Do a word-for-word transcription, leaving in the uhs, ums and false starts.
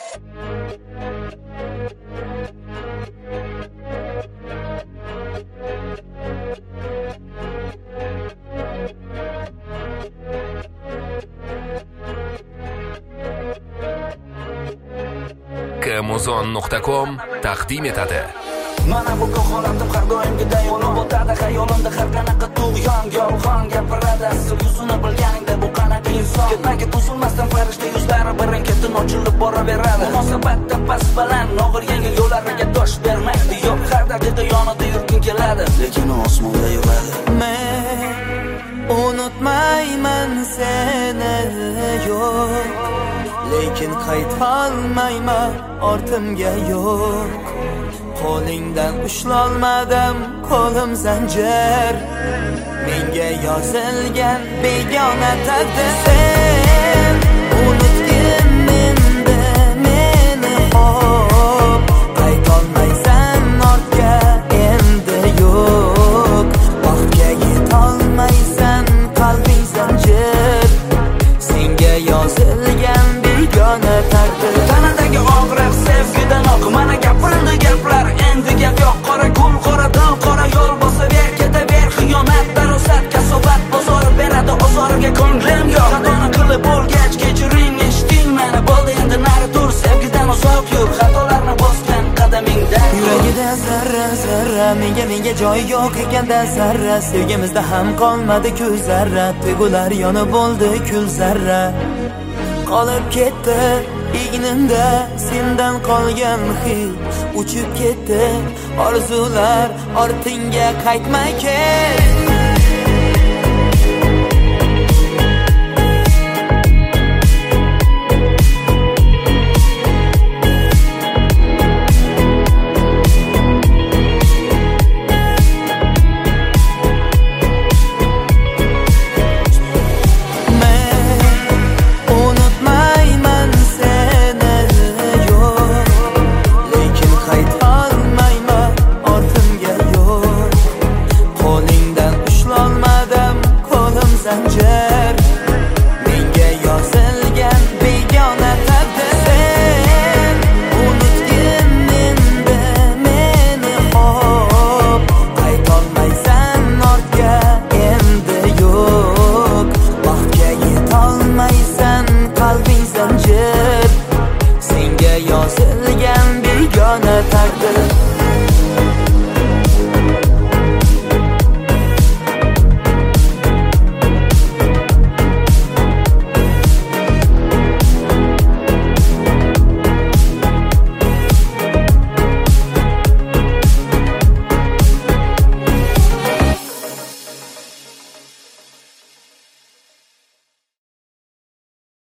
Amazon nuqta com taqdim etadi. Mana bu horatim har doimgidek bo'lib o'tadi xayolimda har qanaqa tug'yon yolg'on gapiradi asl yuzini bilganingda bu qanaqa inson ketma-ket uzilmasdan farishta yuzlari birin-ketin ochilib boraveradi munosabatda past baland og'ir yengil yo'llariga dosh bermaydi yo'q har daqiqa yonida yurging keladi lekin osmonda yuradi men unutmayman seni yo'q lekin qaytolmayman ortimga yo'q qo'lingdan ushlolmadim qo'lim zanjir menga yozilgan begona taqdir sen unutgin menda meni hop qaytolmaysan ortga endi yo'q baxtga yetolmaysan qalbing zanjir senga yozilgan begona taqdir tanadagi og'riq sevgidan oq mana gapirildi gaplar endi gap yo'q qora gul qora dil qora yo'l bosaver ketaver xiyonat darosat kasobat bozori beradi ozoriga ko'nglim yo'q xatoni qilib bo'lgach kechiring eshiting meni bo'ldi endi nari tur sevgidan uzoq yur xatolarni bosgan qadamingdan yuragida zarra zarra menga menga joy yo'q ekanda zarra sevgimizda ham qolmadi-ku zarra tuyg'ular yonib bo'ldi kul zarra qolib ketdi ignimda sendan qolgan hid uchib ketdi orzular ortingga qaytmay ket